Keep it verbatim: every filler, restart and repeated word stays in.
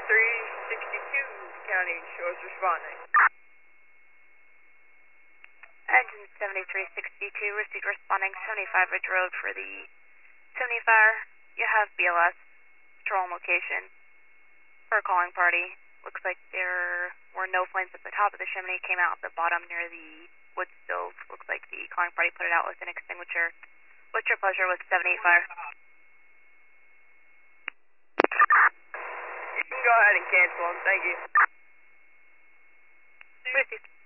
seventy-three sixty-two, County Shores responding. Engine seventy-three sixty-two, received responding seventy-five Ridge Road for the seventy fire. You have B L S, patrol on location for a calling party. Looks like there were no flames at the top of the chimney, came out at the bottom near the wood stove. Looks like the calling party put it out with an extinguisher. What's your pleasure with seventy-eight fire? You can go ahead and cancel them, thank you. Received.